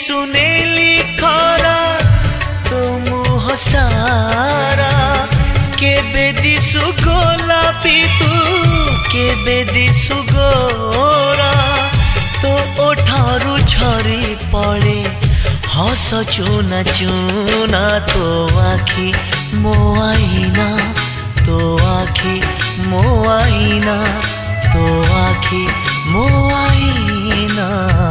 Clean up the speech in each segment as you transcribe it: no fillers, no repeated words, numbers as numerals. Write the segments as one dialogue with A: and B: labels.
A: सुनेली खरा तो मुह सारा केबे दिसु गोलापी तू केबे दिसु गोरा तो ओठारू झरी पड़े हस चुना चुना तो आखी मो आईना तो आखी मो आईना तो आखी मो आईना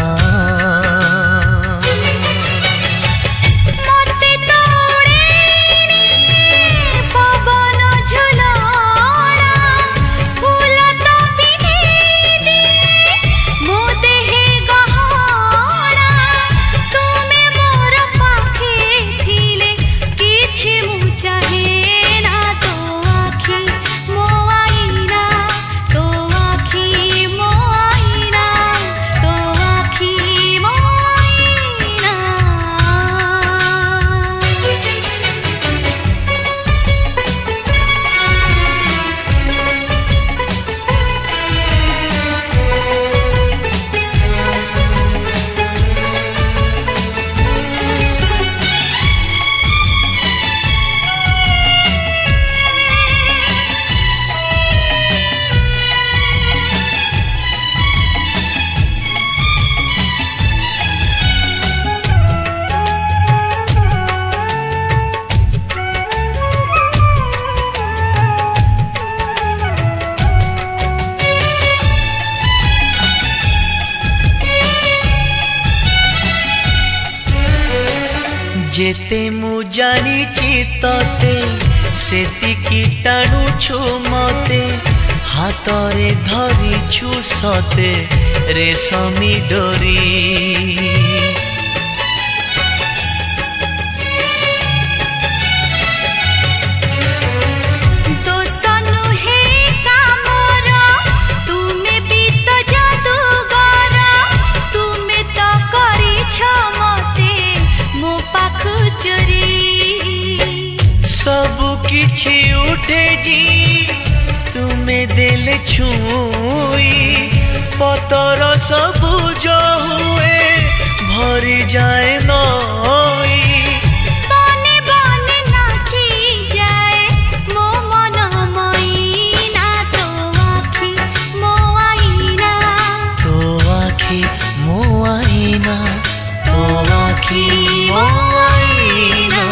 A: जेते मु जानिची तते सेतिकी टाणुछु मते हातरे धरिछु सते रेशमी डोरी सबु किछि उठे जी तुम्हें देले छुई पतर सबु जो हुए भरी जाए नई
B: बने बने नाची जाए मो मन मैना तो आखी मो आईना
A: तो आखी मो आईना तो आखी मो आईना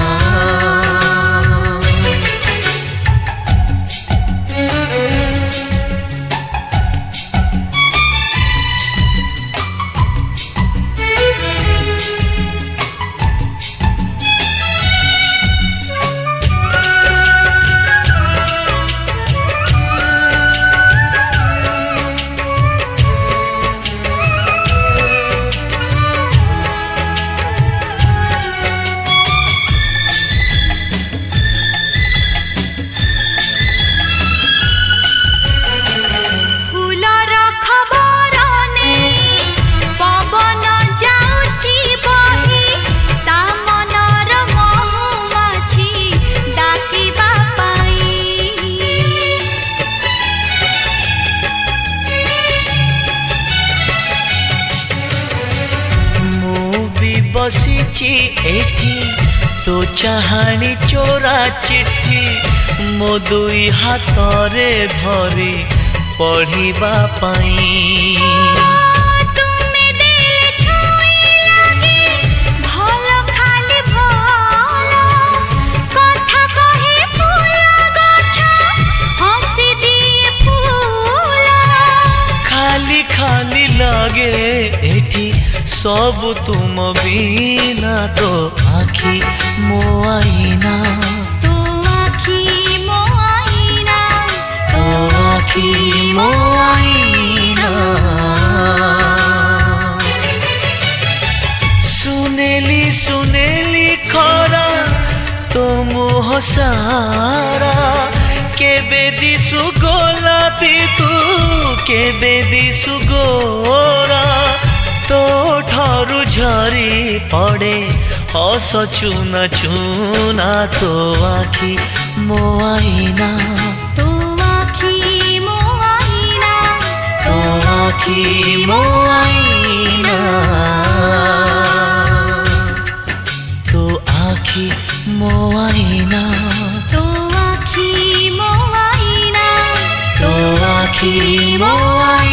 A: बसीची एठी तो चाहानी चोरा चिट्ठी मो दुई हाथरे धरी पढ़िबा पाई खाली खाली लागे एठी सब तुम बिना तो आखी मो आईना
B: तो आखी मो आईना
A: तो आखी मो आईना सुनेली सुनेली खरा तो मुह सारा केबे दिसु गोलापी तू केबे दिसु गोरा तो ठारू झरी पड़े हस चुना चुना तो आखी मो आईना
B: तो आखी मो आईना
A: तो आखी मो आईना। आखी मो आईना
B: तो आखी मो आईना
A: तो आखी मो आईना